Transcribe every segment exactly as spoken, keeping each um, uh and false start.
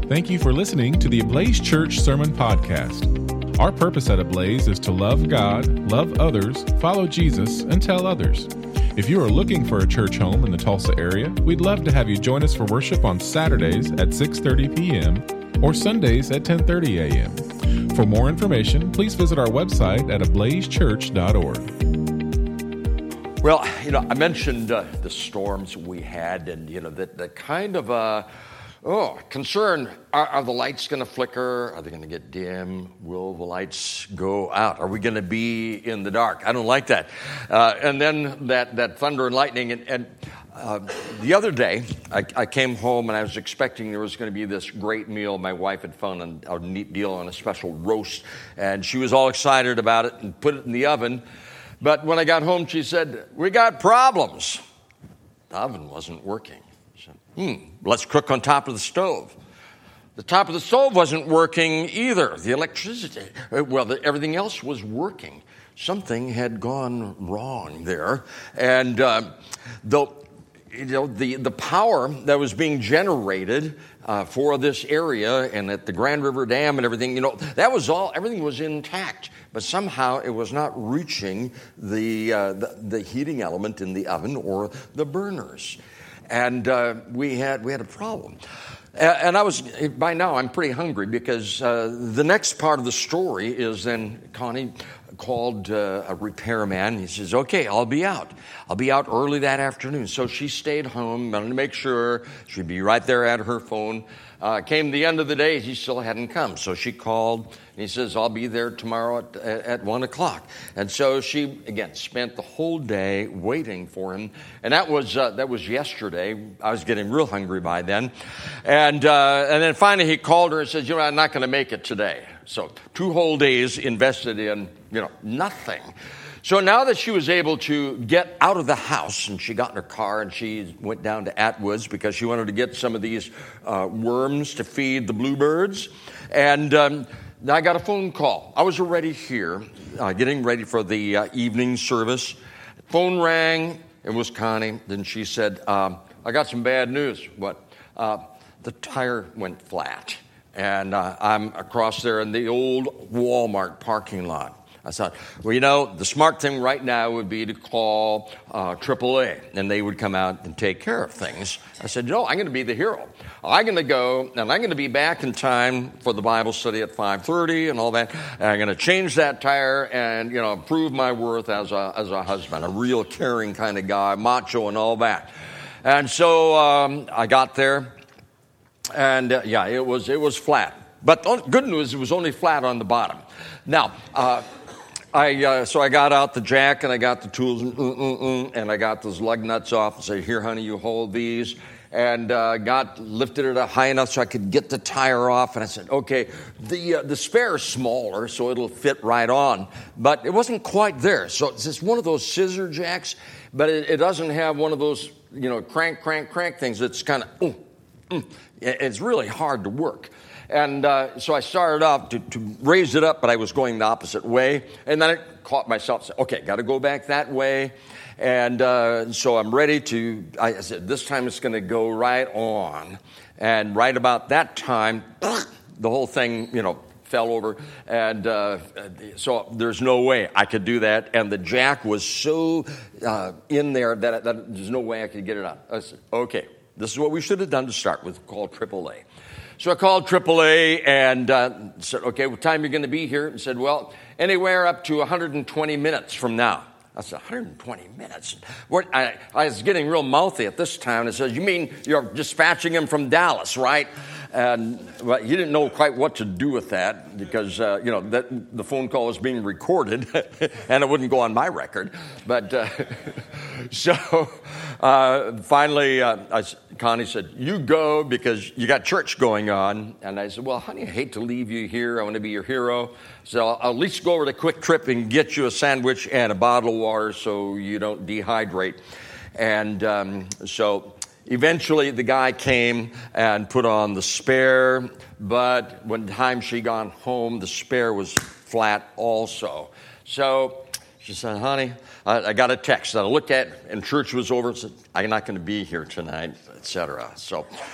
Thank you for listening to the Ablaze Church Sermon Podcast. Our purpose at Ablaze is to love God, love others, follow Jesus, and tell others. If you are looking for a church home in the Tulsa area, we'd love to have you join us for worship on Saturdays at six thirty p.m. or Sundays at ten thirty a.m. For more information, please visit our website at ablaze church dot org. Well, you know, I mentioned uh, the storms we had, and, you know, the, the kind of, uh, oh, concern, are, are the lights going to flicker? Are they going to get dim? Will the lights go out? Are we going to be in the dark? I don't like that. Uh, and then that, that thunder and lightning, and, and uh, the other day, I, I came home, and I was expecting there was going to be this great meal. My wife had found a, a neat deal on a special roast, and she was all excited about it and put it in the oven. But when I got home, she said, we got problems. The oven wasn't working. I said, hmm, let's cook on top of the stove. The top of the stove wasn't working either. The electricity, well, the, everything else was working. Something had gone wrong there. And uh, the, you know, the, the power that was being generated uh, for this area and at the Grand River Dam and everything, you know, that was all, everything was intact. But somehow it was not reaching the, uh, the the heating element in the oven or the burners, and uh, we had we had a problem. And I was by now I'm pretty hungry because uh, the next part of the story is then Connie called uh, a repairman. He says, "Okay, I'll be out. I'll be out early that afternoon." So she stayed home, wanted to make sure she'd be right there at her phone. Uh, came the end of the day, he still hadn't come. So she called, and he says, I'll be there tomorrow at, at one o'clock. And so she, again, spent the whole day waiting for him. And that was uh, that was yesterday. I was getting real hungry by then. And uh, and then finally he called her and says, you know, I'm not going to make it today. So two whole days invested in, you know, nothing. So now that she was able to get out of the house, and she got in her car and she went down to Atwoods because she wanted to get some of these uh, worms to feed the bluebirds. And um, I got a phone call. I was already here, uh, getting ready for the uh, evening service. Phone rang. It was Connie. Then she said, um, I got some bad news. What? Uh, the tire went flat. And uh, I'm across there in the old Walmart parking lot. I thought, well, you know, the smart thing right now would be to call uh, triple A, and they would come out and take care of things. I said, no, I'm going to be the hero. I'm going to go, and I'm going to be back in time for the Bible study at five thirty and all that. And I'm going to change that tire and, you know, prove my worth as a as a husband, a real caring kind of guy, macho and all that. And so um, I got there, and, uh, yeah, it was it was flat. But the good news, it was only flat on the bottom. Now, uh, I, uh, so I got out the jack and I got the tools and, mm, mm, mm, and I got those lug nuts off and said, here, honey, you hold these. And uh, got lifted it up high enough so I could get the tire off. And I said, okay, the uh, the spare is smaller, so it'll fit right on. But it wasn't quite there. So it's just one of those scissor jacks, but it, it doesn't have one of those, you know, crank, crank, crank things. It's kind of, mm, mm. It's really hard to work. And uh, so I started off to, to raise it up, but I was going the opposite way. And then I caught myself, said, okay, got to go back that way. And uh, so I'm ready to, I said, this time it's going to go right on. And right about that time, the whole thing, you know, fell over. And uh, so there's no way I could do that. And the jack was so uh, in there that, that there's no way I could get it out. I said, okay, this is what we should have done to start with, called triple A. So I called triple A and uh, said, okay, what time are you going to be here? And said, well, anywhere up to one hundred twenty minutes from now. I said, one hundred twenty minutes? What, I, I was getting real mouthy at this time. I said, you mean you're dispatching him from Dallas, right? And well, he didn't know quite what to do with that because, uh, you know, that, the phone call was being recorded and it wouldn't go on my record. But uh, so uh, finally, uh, I, Connie said, you go because you got church going on. And I said, well, honey, I hate to leave you here. I want to be your hero. So I'll, I'll at least go over to Quick Trip and get you a sandwich and a bottle of water so you don't dehydrate. And um, so eventually the guy came and put on the spare, but when the time she got home, the spare was flat also. So she said, honey, I, I got a text that I looked at, and church was over, and said, I'm not going to be here tonight, et cetera. So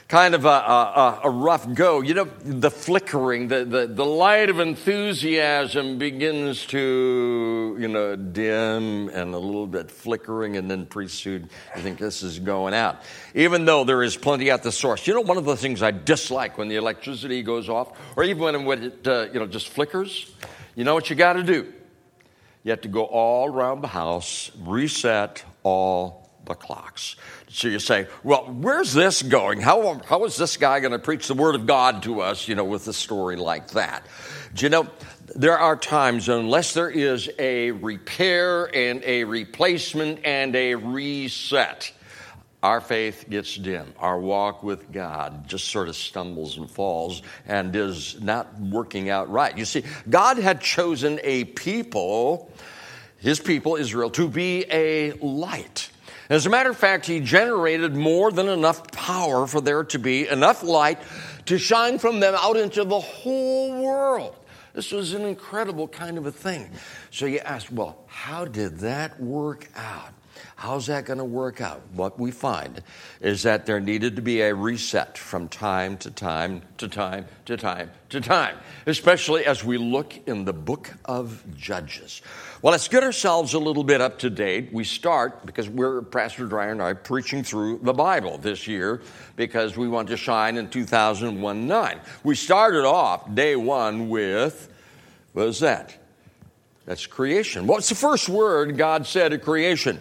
kind of a, a, a rough go. You know, the flickering, the, the, the light of enthusiasm begins to, you know, dim and a little bit flickering, and then pretty soon you think this is going out. Even though there is plenty at the source. You know, one of the things I dislike when the electricity goes off, or even when, when it, uh, you know, just flickers, you know what you got to do? You have to go all around the house, reset all the clocks. So you say, well, where's this going? How, how is this guy going to preach the Word of God to us, you know, with a story like that? Do you know, there are times, unless there is a repair and a replacement and a reset, our faith gets dim. Our walk with God just sort of stumbles and falls and is not working out right. You see, God had chosen a people, his people, Israel, to be a light. As a matter of fact, he generated more than enough power for there to be enough light to shine from them out into the whole world. This was an incredible kind of a thing. So you ask, well, how did that work out? How's that going to work out? What we find is that there needed to be a reset from time to time to time to time to time, especially as we look in the book of Judges. Well, let's get ourselves a little bit up to date. We start, because we're, Pastor Dreyer and I, preaching through the Bible this year because we want to shine in two thousand one nine. We started off day one with, what is that? That's creation. What's the first word God said at creation?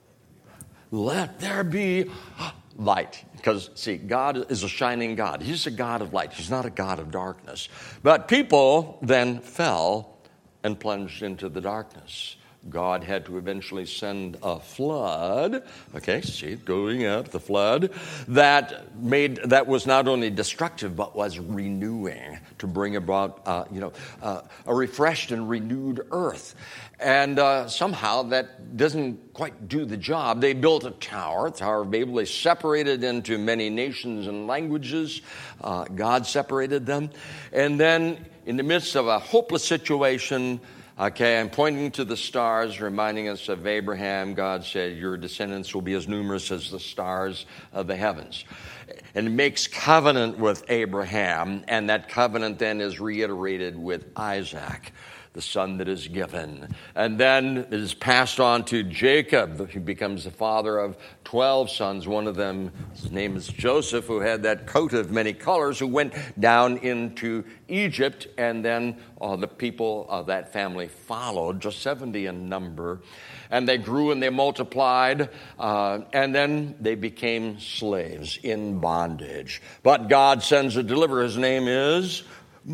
Let there be light. Because, see, God is a shining God. He's a God of light. He's not a God of darkness. But people then fell and plunged into the darkness. God had to eventually send a flood, okay, see, going out, the flood, that made, that was not only destructive, but was renewing, to bring about, uh, you know, uh, a refreshed and renewed earth. And uh, somehow that doesn't quite do the job. They built a tower, the Tower of Babel. They separated into many nations and languages. Uh, God separated them. And then in the midst of a hopeless situation, okay, I'm pointing to the stars, reminding us of Abraham. God said, your descendants will be as numerous as the stars of the heavens. And it makes covenant with Abraham, and that covenant then is reiterated with Isaac, the son that is given. And then it is passed on to Jacob, who becomes the father of twelve sons. One of them, his name is Joseph, who had that coat of many colors, who went down into Egypt. And then uh, the people of that family followed, just seventy in number. And they grew and they multiplied. Uh, and then they became slaves in bondage. But God sends a deliverer. His name is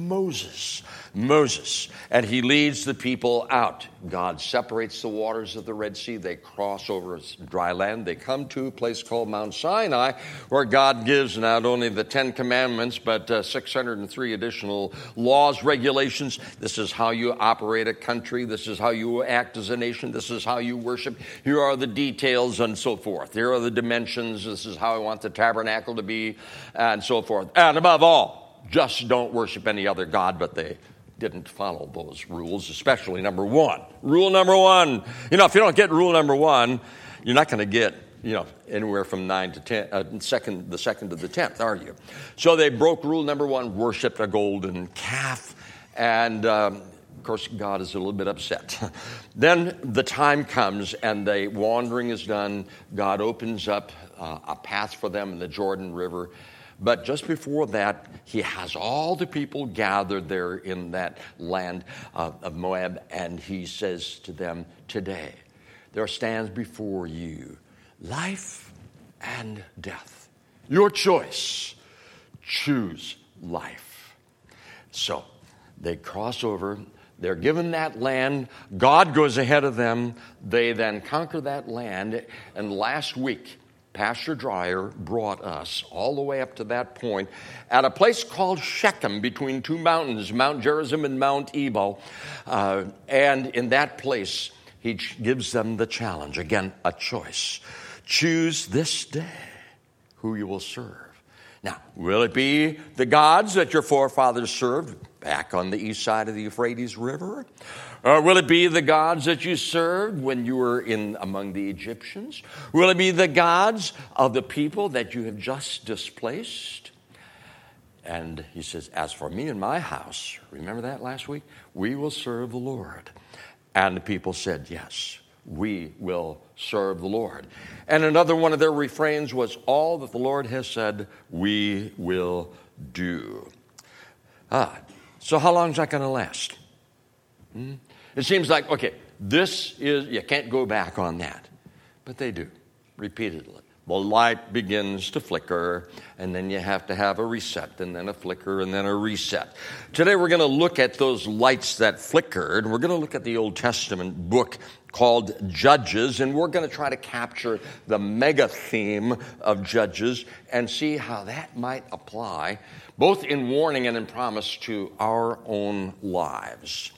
Moses. Moses. And he leads the people out. God separates the waters of the Red Sea. They cross over dry land. They come to a place called Mount Sinai, where God gives not only the Ten Commandments, but uh, six hundred three additional laws, regulations. This is how you operate a country. This is how you act as a nation. This is how you worship. Here are the details and so forth. Here are the dimensions. This is how I want the tabernacle to be, and so forth. And above all, just don't worship any other god. But they didn't follow those rules, especially number one. Rule number one. You know, if you don't get rule number one, you're not going to get, you know, anywhere from nine to ten, uh, second, the second to the tenth, are you? So they broke rule number one, worshipped a golden calf, and um, of course, God is a little bit upset. Then the time comes, and the wandering is done. God opens up uh, a path for them in the Jordan River. But just before that, he has all the people gathered there in that land uh, of Moab, and he says to them, today there stands before you life and death. Your choice. Choose life. So they cross over. They're given that land. God goes ahead of them. They then conquer that land. And last week, Pastor Dreyer brought us all the way up to that point at a place called Shechem, between two mountains, Mount Gerizim and Mount Ebal. Uh, and in that place, he gives them the challenge. Again, a choice. Choose this day who you will serve. Now, will it be the gods that your forefathers served? back on the east side of the Euphrates River? Or will it be the gods that you served when you were in among the Egyptians? Will it be the gods of the people that you have just displaced? And he says, as for me and my house, remember that last week? We will serve the Lord. And the people said, yes, we will serve the Lord. And another one of their refrains was, all that the Lord has said, we will do. Ah, so how long is that going to last? Hmm? It seems like, okay, this is, you can't go back on that. But they do, repeatedly. The light begins to flicker, and then you have to have a reset, and then a flicker, and then a reset. Today we're going to look at those lights that flickered. We're going to look at the Old Testament book called Judges, and we're going to try to capture the mega theme of Judges and see how that might apply, both in warning and in promise, to our own lives.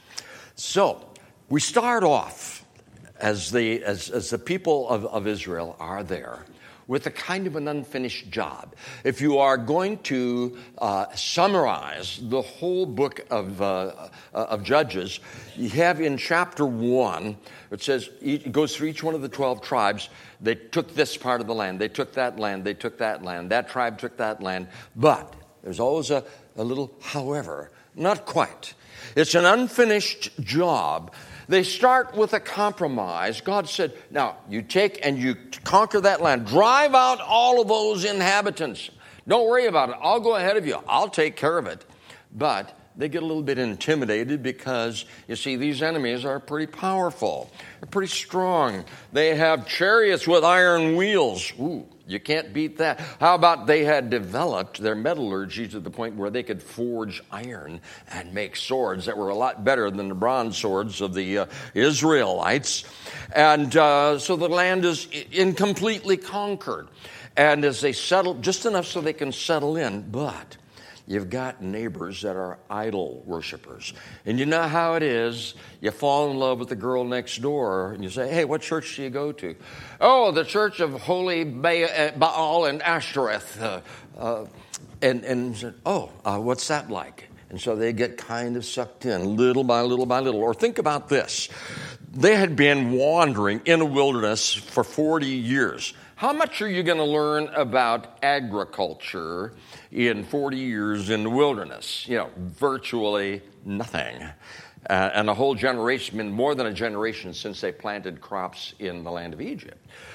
So, we start off, as the, as, as the people of, of Israel are there, with a kind of an unfinished job. If you are going to uh, summarize the whole book of, uh, of Judges, you have in chapter one, it says, it goes through each one of the twelve tribes. They took this part of the land, they took that land, they took that land, that tribe took that land. But there's always a, a little however, not quite. It's an unfinished job. They start with a compromise. God said, now, you take and you conquer that land. Drive out all of those inhabitants. Don't worry about it. I'll go ahead of you. I'll take care of it. But they get a little bit intimidated because, you see, these enemies are pretty powerful. They're pretty strong. They have chariots with iron wheels. Ooh, you can't beat that. How about they had developed their metallurgy to the point where they could forge iron and make swords that were a lot better than the bronze swords of the uh, Israelites. And uh, so the land is incompletely conquered. And as they settle, just enough so they can settle in, but you've got neighbors that are idol worshipers. And you know how it is. You fall in love with the girl next door, and you say, hey, what church do you go to? Oh, the church of Holy Baal and Ashtoreth. Uh, uh, and, and said, oh, uh, what's that like? And so they get kind of sucked in little by little by little. Or think about this. They had been wandering in a wilderness for forty years. How much are you going to learn about agriculture in forty years in the wilderness? You know, virtually nothing. Uh, and a whole generation, been more than a generation since they planted crops in the land of Egypt.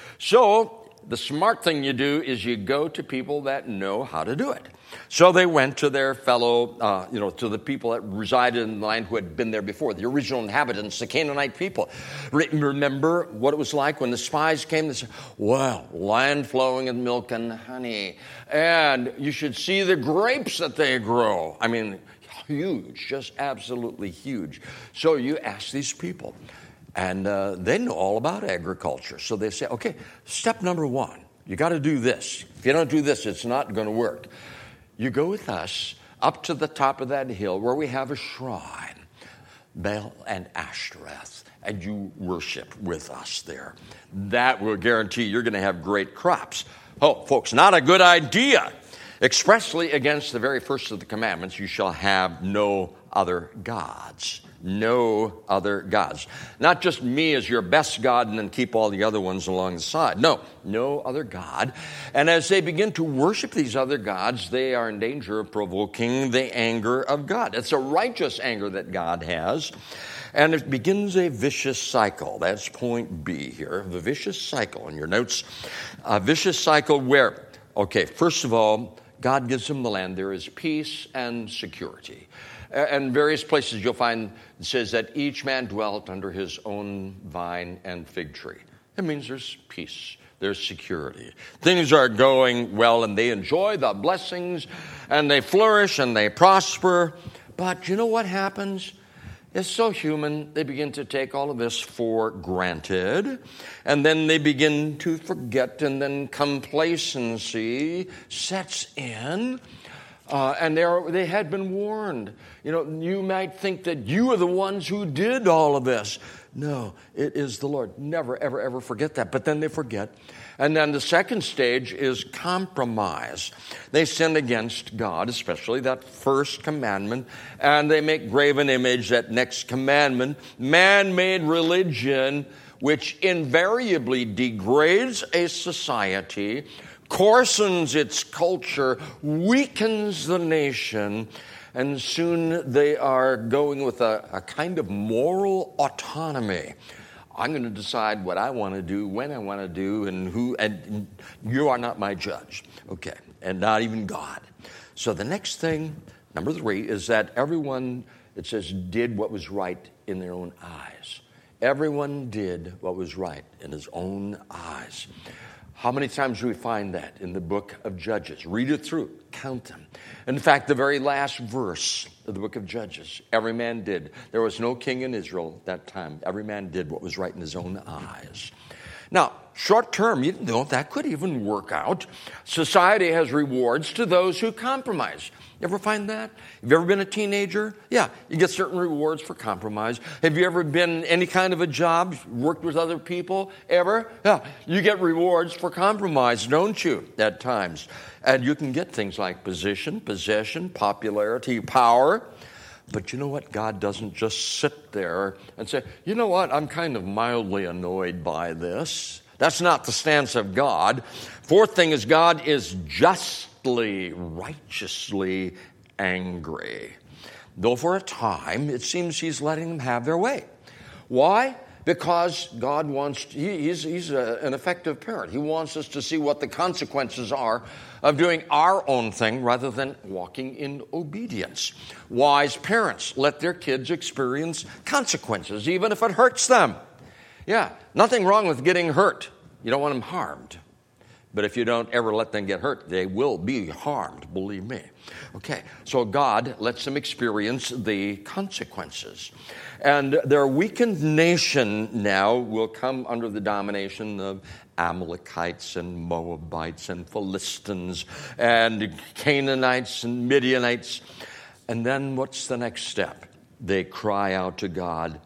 So the smart thing you do is you go to people that know how to do it. So they went to their fellow, uh, you know, to the people that resided in the land who had been there before, the original inhabitants, the Canaanite people. Re- remember what it was like when the spies came? They said, well, land flowing with milk and honey. And you should see the grapes that they grow. I mean, huge, just absolutely huge. So you ask these people, and uh, they know all about agriculture. So they say, okay, step number one, you got to do this. If you don't do this, it's not going to work. You go with us up to the top of that hill where we have a shrine, Baal and Ashtoreth, and you worship with us there. That will guarantee you're going to have great crops. Oh, folks, not a good idea. Expressly against the very first of the commandments, you shall have no other gods. No other gods. Not just me as your best God and then keep all the other ones along the side. No, no other God. And as they begin to worship these other gods, they are in danger of provoking the anger of God. It's a righteous anger that God has. And it begins a vicious cycle. That's point B here. The vicious cycle in your notes. A vicious cycle where, okay, first of all, God gives them the land. There is peace and security. And various places you'll find it says that each man dwelt under his own vine and fig tree. That means there's peace, there's security. Things are going well, and they enjoy the blessings, and they flourish, and they prosper. But you know what happens? It's so human, they begin to take all of this for granted, and then they begin to forget, and then complacency sets in. Uh, and they, are, they had been warned. You know, you might think that you are the ones who did all of this. No, it is the Lord. Never, ever, ever forget that. But then they forget. And then the second stage is compromise. They sin against God, especially that first commandment, and they make graven image, that next commandment. Man-made religion, which invariably degrades a society, coarsens its culture, weakens the nation, and soon they are going with a, a kind of moral autonomy. I'm going to decide what I want to do, when I want to do, and who, and you are not my judge. Okay, and not even God. So the next thing, number three, is that everyone, it says, did what was right in their own eyes. Everyone did what was right in his own eyes. How many times do we find that in the book of Judges? Read it through, count them. In fact, the very last verse of the book of Judges, every man did. There was no king in Israel at that time. Every man did what was right in his own eyes. Now, short term, you know, that could even work out. Society has rewards to those who compromise. You ever find that? Have you ever been a teenager? Yeah, you get certain rewards for compromise. Have you ever been any kind of a job, worked with other people, ever? Yeah, you get rewards for compromise, don't you, at times? And you can get things like position, possession, popularity, power. But you know what? God doesn't just sit there and say, you know what? I'm kind of mildly annoyed by this. That's not the stance of God. Fourth thing is God is justly, righteously angry. Though for a time, it seems he's letting them have their way. Why? Because God wants, he, he's, he's a, an effective parent. He wants us to see what the consequences are of doing our own thing rather than walking in obedience. Wise parents let their kids experience consequences, even if it hurts them. Yeah, nothing wrong with getting hurt. You don't want them harmed. But if you don't ever let them get hurt, they will be harmed, believe me. Okay, so God lets them experience the consequences. And their weakened nation now will come under the domination of Amalekites and Moabites and Philistines and Canaanites and Midianites. And then what's the next step? They cry out to God.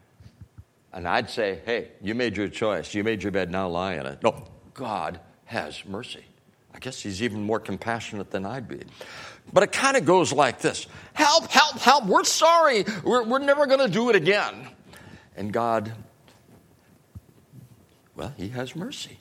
And I'd say, hey, you made your choice. You made your bed, now lie in it. No, God has mercy. I guess he's even more compassionate than I'd be. But it kind of goes like this. Help, help, help. We're sorry. We're, we're never going to do it again. And God, well, he has mercy.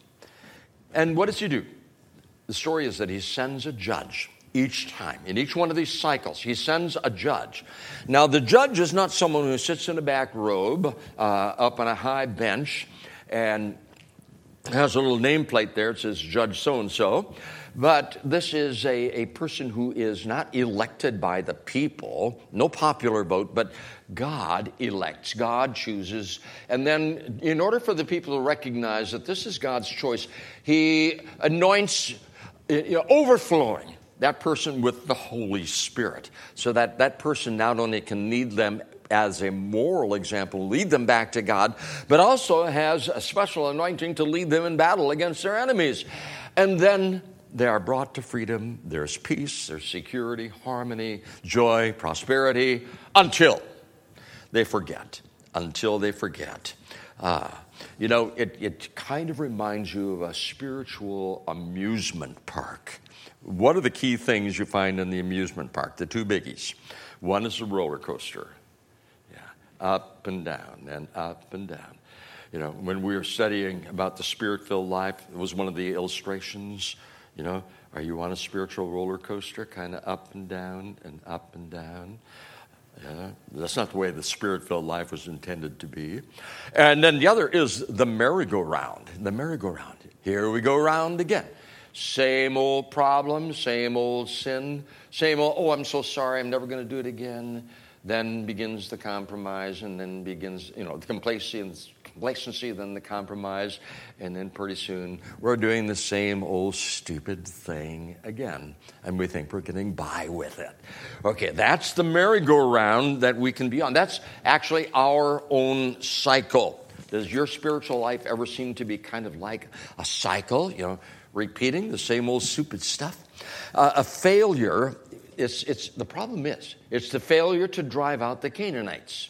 And what does he do? The story is that he sends a judge each time. In each one of these cycles, he sends a judge. Now, the judge is not someone who sits in a back robe uh, up on a high bench and has a little nameplate there. It says Judge so-and-so. But this is a, a person who is not elected by the people, no popular vote, but God elects, God chooses. And then in order for the people to recognize that this is God's choice, he anoints, you know, overflowing that person with the Holy Spirit, so that that person not only can lead them as a moral example, lead them back to God, but also has a special anointing to lead them in battle against their enemies. And then they are brought to freedom. There's peace, there's security, harmony, joy, prosperity, until they forget. Until they forget. Uh, you know, it, it kind of reminds you of a spiritual amusement park. What are the key things you find in the amusement park? The two biggies. One is a roller coaster. Yeah, up and down and up and down. You know, when we were studying about the Spirit-filled life, it was one of the illustrations. You know, are you on a spiritual roller coaster, kind of up and down and up and down? Yeah, that's not the way the Spirit-filled life was intended to be. And then the other is the merry-go-round. The merry-go-round. Here we go round again. Same old problem, same old sin, same old, oh, I'm so sorry, I'm never going to do it again. Then begins the compromise, and then begins, you know, the complacency, complacency, then the compromise, and then pretty soon we're doing the same old stupid thing again, and we think we're getting by with it. Okay, that's the merry-go-round that we can be on. That's actually our own cycle. Does your spiritual life ever seem to be kind of like a cycle, you know, repeating the same old stupid stuff? Uh, a failure, it's, it's, the problem is, it's the failure to drive out the Canaanites.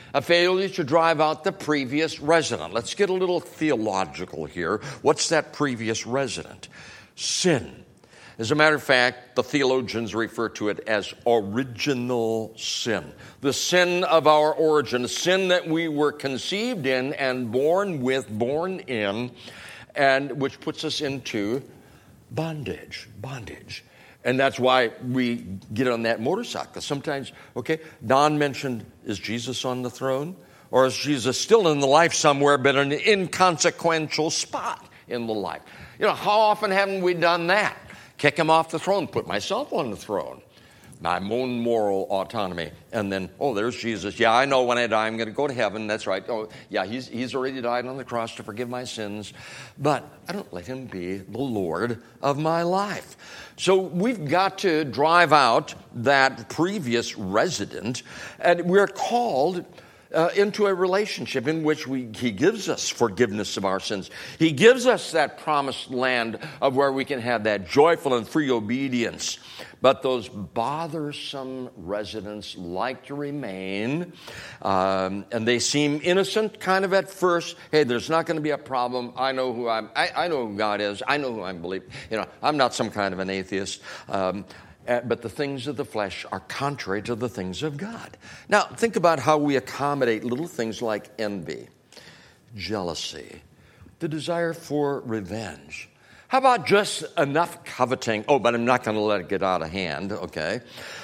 A failure to drive out the previous resident. Let's get a little theological here. What's that previous resident? Sin. As a matter of fact, the theologians refer to it as original sin. The sin of our origin, the sin that we were conceived in and born with, born in, and which puts us into bondage, bondage. And that's why we get on that motorcycle. Sometimes, okay, Don mentioned, is Jesus on the throne? Or is Jesus still in the life somewhere, but an inconsequential spot in the life? You know, how often haven't we done that? Kick him off the throne, put myself on the throne. My own moral autonomy. And then, oh, there's Jesus. Yeah, I know when I die, I'm going to go to heaven. That's right. Oh, yeah, he's, he's already died on the cross to forgive my sins. But I don't let him be the Lord of my life. So we've got to drive out that previous resident. And we're called Uh, into a relationship in which we, he gives us forgiveness of our sins. He gives us that promised land of where we can have that joyful and free obedience. But those bothersome residents like to remain, um, and they seem innocent kind of at first. Hey, there's not going to be a problem. I know who I'm. I, I know who God is. I know who I believe. You know, I'm not some kind of an atheist. Um, Uh, but the things of the flesh are contrary to the things of God. Now, think about how we accommodate little things like envy, jealousy, the desire for revenge. How about just enough coveting? Oh, but I'm not going to let it get out of hand, okay?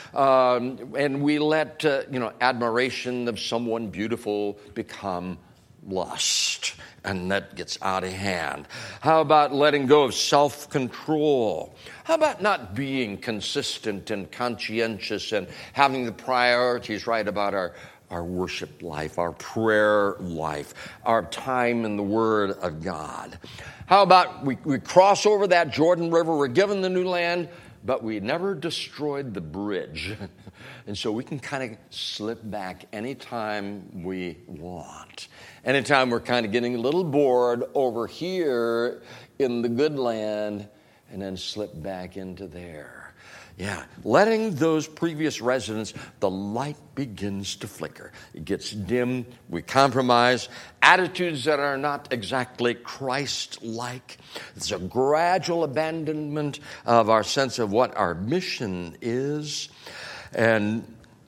Um, and we let, uh, you know, admiration of someone beautiful become lust, and that gets out of hand. How about letting go of self-control? How about not being consistent and conscientious and having the priorities right about our, our worship life, our prayer life, our time in the Word of God? How about we, we cross over that Jordan River, we're given the new land, but we never destroyed the bridge. And so we can kind of slip back anytime we want. Anytime we're kind of getting a little bored over here in the good land, and then slip back into there. Yeah, letting those previous residents, the light begins to flicker. It gets dim. We compromise. Attitudes that are not exactly Christ-like. It's a gradual abandonment of our sense of what our mission is. And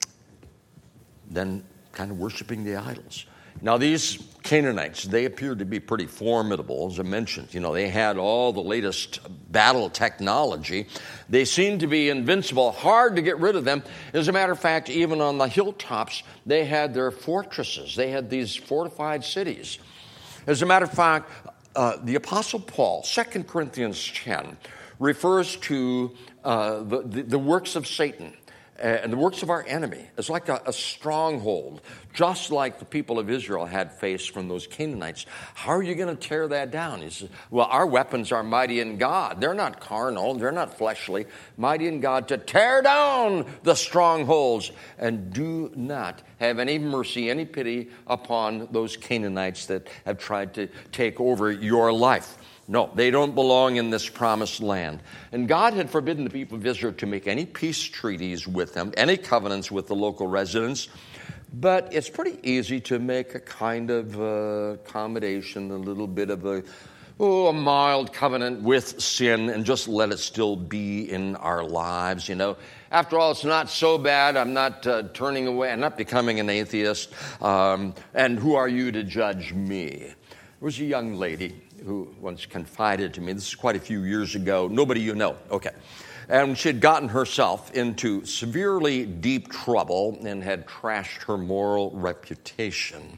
then kind of worshiping the idols. Now, these Canaanites, they appeared to be pretty formidable, as I mentioned. You know, they had all the latest battle technology. They seemed to be invincible, hard to get rid of them. As a matter of fact, even on the hilltops, they had their fortresses. They had these fortified cities. As a matter of fact, uh, the Apostle Paul, Second Corinthians ten, refers to uh, the, the, the works of Satan and the works of our enemy. It's like a, a stronghold, just like the people of Israel had faced from those Canaanites. How are you going to tear that down? He says, well, our weapons are mighty in God. They're not carnal. They're not fleshly. Mighty in God to tear down the strongholds. And do not have any mercy, any pity upon those Canaanites that have tried to take over your life. No, they don't belong in this promised land. And God had forbidden the people of Israel to make any peace treaties with them, any covenants with the local residents. But it's pretty easy to make a kind of uh, accommodation, a little bit of a, oh, a mild covenant with sin and just let it still be in our lives, you know. After all, it's not so bad. I'm not uh, turning away. I'm not becoming an atheist. Um, and who are you to judge me? There was a young lady who once confided to me, this is quite a few years ago, nobody you know, okay. And she had gotten herself into severely deep trouble and had trashed her moral reputation.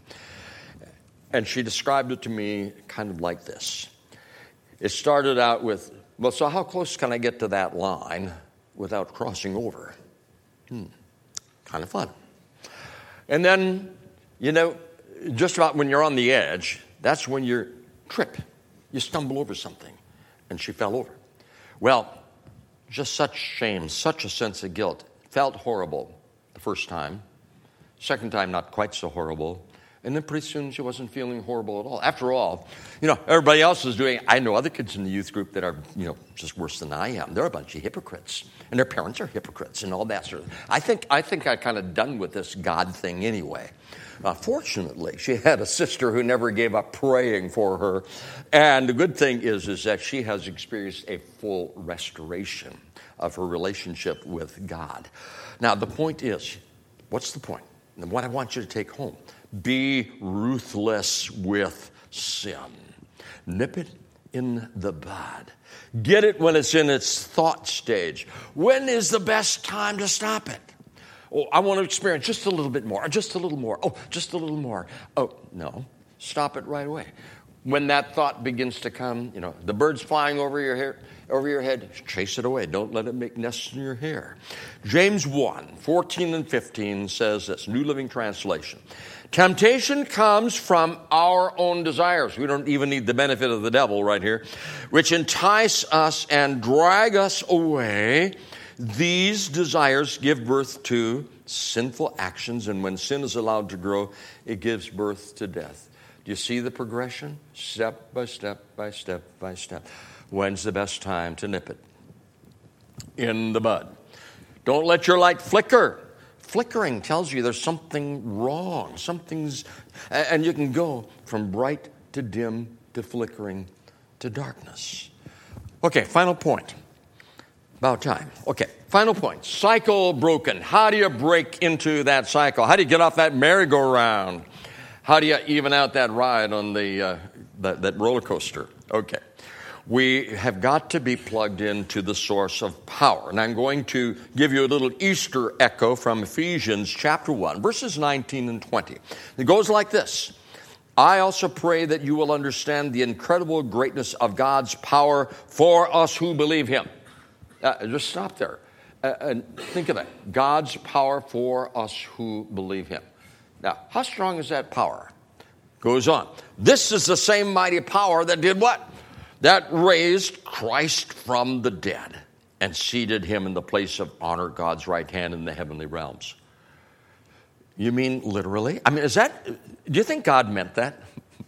And she described it to me kind of like this. It started out with, well, so how close can I get to that line without crossing over? Hmm, kind of fun. And then, you know, just about when you're on the edge, that's when you trip. You stumble over something. And she fell over. Well, just such shame, such a sense of guilt. Felt horrible the first time. Second time, not quite so horrible. And then pretty soon she wasn't feeling horrible at all. After all, you know, everybody else is doing, I know other kids in the youth group that are, you know, just worse than I am. They're a bunch of hypocrites. And their parents are hypocrites and all that sort of thing. I think, I think I kind of done with this God thing anyway. Uh, fortunately, she had a sister who never gave up praying for her. And the good thing is, is that she has experienced a full restoration of her relationship with God. Now, the point is, what's the point? And what I want you to take home, be ruthless with sin. Nip it in the bud. Get it when it's in its thought stage. When is the best time to stop it? Oh, I want to experience just a little bit more, just a little more. Oh, just a little more. Oh, no. Stop it right away. When that thought begins to come, you know, the bird's flying over your hair, over your head, chase it away. Don't let it make nests in your hair. James one, fourteen and fifteen says this, New Living Translation. Temptation comes from our own desires. We don't even need the benefit of the devil right here, which entice us and drag us away. These desires give birth to sinful actions, and when sin is allowed to grow, it gives birth to death. Do you see the progression? Step by step by step by step. When's the best time to nip it in the bud? Don't let your light flicker. Flickering tells you there's something wrong. Something's, and you can go from bright to dim to flickering to darkness. Okay, final point. About time. Okay, final point. Cycle broken. How do you break into that cycle? How do you get off that merry-go-round? How do you even out that ride on the uh, that, that roller coaster? Okay. We have got to be plugged into the source of power. And I'm going to give you a little Easter echo from Ephesians chapter one, verses nineteen and twenty. It goes like this. I also pray that you will understand the incredible greatness of God's power for us who believe him. Uh, just stop there uh, and think of that. God's power for us who believe him. Now, how strong is that power? Goes on. This is the same mighty power that did what? That raised Christ from the dead and seated him in the place of honor, God's right hand in the heavenly realms. You mean literally? I mean, is that, do you think God meant that?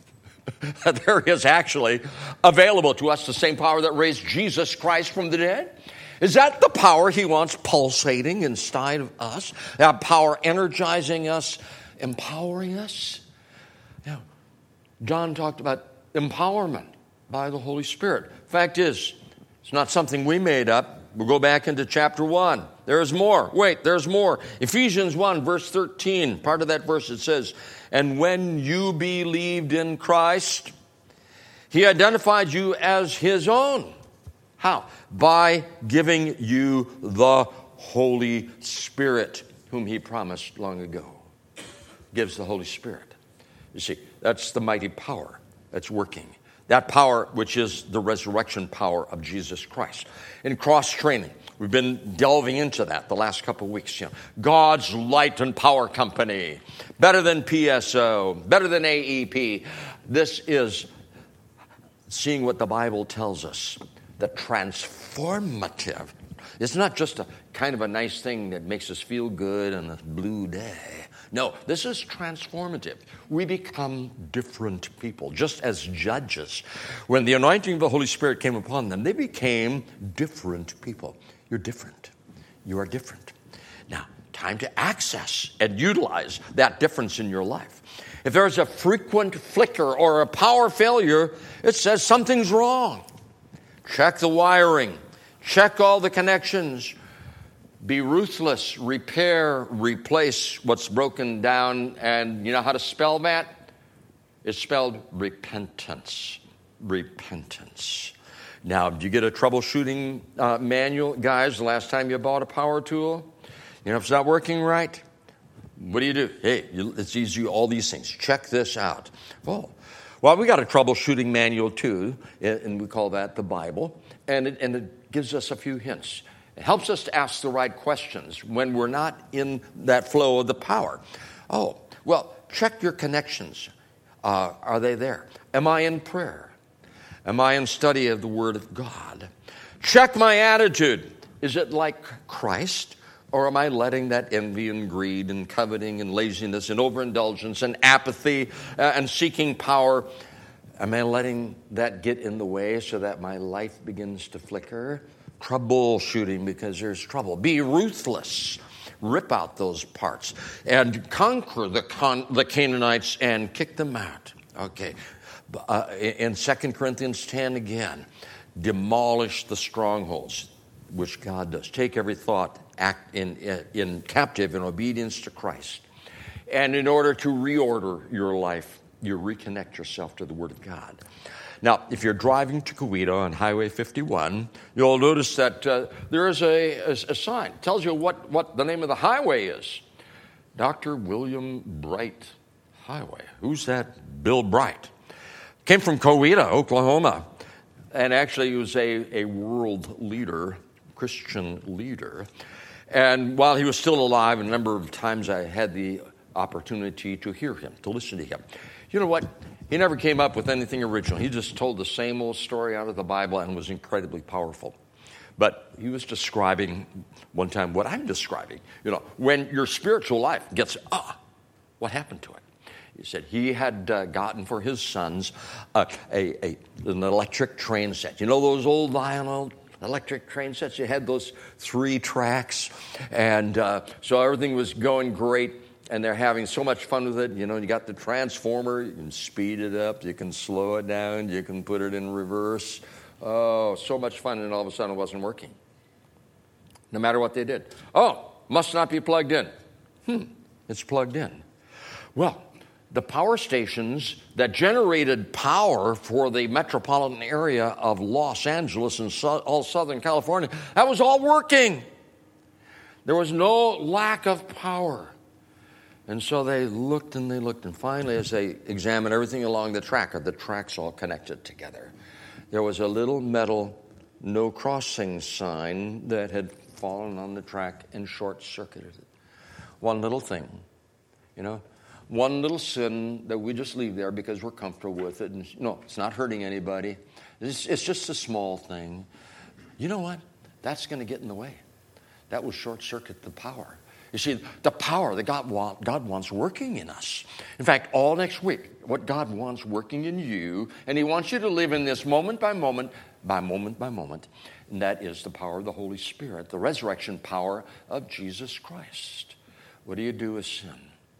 There is actually available to us the same power that raised Jesus Christ from the dead? Is that the power he wants pulsating inside of us? That power energizing us, empowering us? Now, John talked about empowerment by the Holy Spirit. Fact is, it's not something we made up. We'll go back into chapter one. There's more. Wait, there's more. Ephesians one, verse thirteen, part of that verse, it says, and when you believed in Christ, he identified you as his own. How? By giving you the Holy Spirit, whom he promised long ago. Gives the Holy Spirit. You see, that's the mighty power that's working. That power which is the resurrection power of Jesus Christ. In cross-training, we've been delving into that the last couple of weeks. You know, God's Light and Power Company. Better than P S O. Better than A E P. This is seeing what the Bible tells us. The transformative. It's not just a kind of a nice thing that makes us feel good on a blue day. No, this is transformative. We become different people, just as judges. When the anointing of the Holy Spirit came upon them, they became different people. You're different. You are different. Now, time to access and utilize that difference in your life. If there's a frequent flicker or a power failure, it says something's wrong. Check the wiring. Check all the connections. Be ruthless. Repair, replace what's broken down. And you know how to spell that? It's spelled repentance. Repentance. Now, do you get a troubleshooting uh, manual? Guys, the last time you bought a power tool, you know, if it's not working right, what do you do? Hey, it's easy, all these things. Check this out. Oh, well, we got a troubleshooting manual too, and we call that the Bible, and it, and it gives us a few hints. It helps us to ask the right questions when we're not in that flow of the power. Oh, well, check your connections. Uh, are they there? Am I in prayer? Am I in study of the Word of God? Check my attitude. Is it like Christ, Or am I letting that envy and greed and coveting and laziness and overindulgence and apathy uh, and seeking power, am I letting that get in the way so that my life begins to flicker? Troubleshooting because there's trouble. Be ruthless. Rip out those parts and conquer the, Con- the Canaanites and kick them out. Okay. Uh, in Second Corinthians ten again, demolish the strongholds, which God does. Take every thought, act in, in captive in obedience to Christ. And in order to reorder your life, you reconnect yourself to the Word of God. Now, if you're driving to Coweta on Highway fifty-one, you'll notice that uh, there is a, a, a sign. It tells you what, what the name of the highway is. Doctor William Bright Highway. Who's that? Bill Bright. Came from Coweta, Oklahoma. And actually he was a, a world leader, Christian leader. And while he was still alive, a number of times I had the opportunity to hear him, to listen to him. You know what? He never came up with anything original. He just told the same old story out of the Bible and was incredibly powerful. But he was describing one time what I'm describing. You know, when your spiritual life gets, ah, what happened to it? He said he had uh, gotten for his sons uh, a, a an electric train set. You know those old vinyl electric train sets? You had those three tracks. And uh, so everything was going great. And they're having so much fun with it. You know, you got the transformer. You can speed it up. You can slow it down. You can put it in reverse. Oh, so much fun. And all of a sudden it wasn't working. No matter what they did. Oh, must not be plugged in. Hmm, it's plugged in. Well, the power stations that generated power for the metropolitan area of Los Angeles and so- all Southern California, that was all working. There was no lack of power. And so they looked and they looked, and finally, as they examined everything along the track, the tracks all connected together, there was a little metal no crossing sign that had fallen on the track and short-circuited it. One little thing, you know, one little sin that we just leave there because we're comfortable with it. And no, it's not hurting anybody. It's, it's just a small thing. You know what? That's going to get in the way. That will short-circuit the power. You see, the power that God, want, God wants working in us. In fact, all next week, what God wants working in you, and He wants you to live in this moment by moment, by moment by moment, and that is the power of the Holy Spirit, the resurrection power of Jesus Christ. What do you do with sin?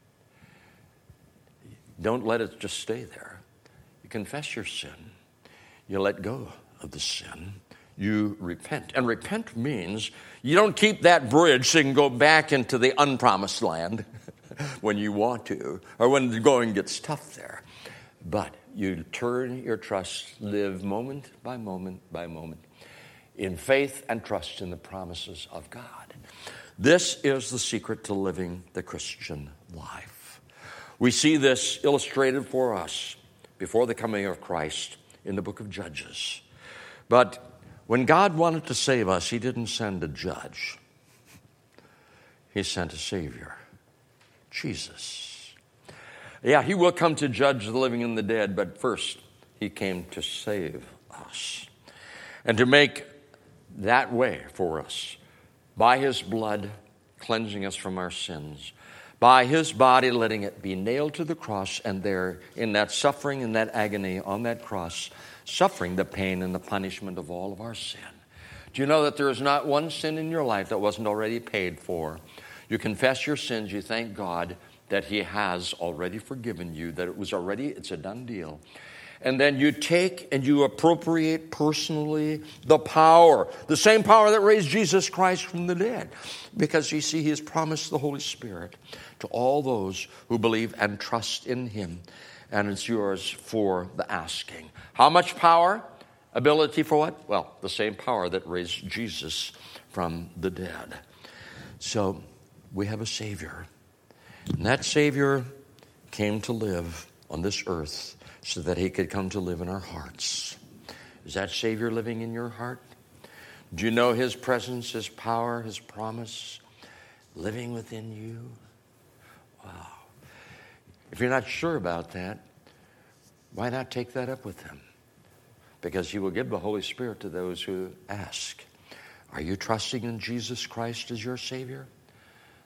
Don't let it just stay there. You confess your sin. You let go of the sin. You repent. And repent means you don't keep that bridge so you can go back into the unpromised land when you want to, or when the going gets tough there. But you turn your trust, live moment by moment by moment in faith and trust in the promises of God. This is the secret to living the Christian life. We see this illustrated for us before the coming of Christ in the book of Judges. But when God wanted to save us, He didn't send a judge. He sent a Savior, Jesus. Yeah, He will come to judge the living and the dead, but first, He came to save us and to make that way for us by His blood, cleansing us from our sins, by His body letting it be nailed to the cross, and there in that suffering and that agony on that cross, suffering the pain and the punishment of all of our sin. Do you know that there is not one sin in your life that wasn't already paid for? You confess your sins, you thank God that He has already forgiven you, that it was already, it's a done deal. And then you take and you appropriate personally the power, the same power that raised Jesus Christ from the dead. Because you see, He has promised the Holy Spirit to all those who believe and trust in Him. And it's yours for the asking. How much power? Ability for what? Well, the same power that raised Jesus from the dead. So we have a Savior. And that Savior came to live on this earth so that He could come to live in our hearts. Is that Savior living in your heart? Do you know His presence, His power, His promise living within you? Wow. If you're not sure about that, why not take that up with Him? Because He will give the Holy Spirit to those who ask. Are you trusting in Jesus Christ as your Savior?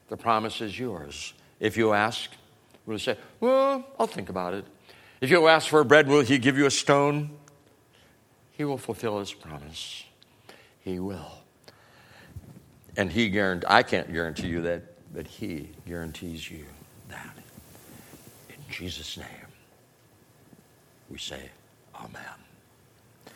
The promise is yours. If you ask, will he say, well, I'll think about it. If you ask for bread, will he give you a stone? He will fulfill his promise. He will. And he guarantee, I can't guarantee you that, but he guarantees you that. In Jesus' name, we say, amen.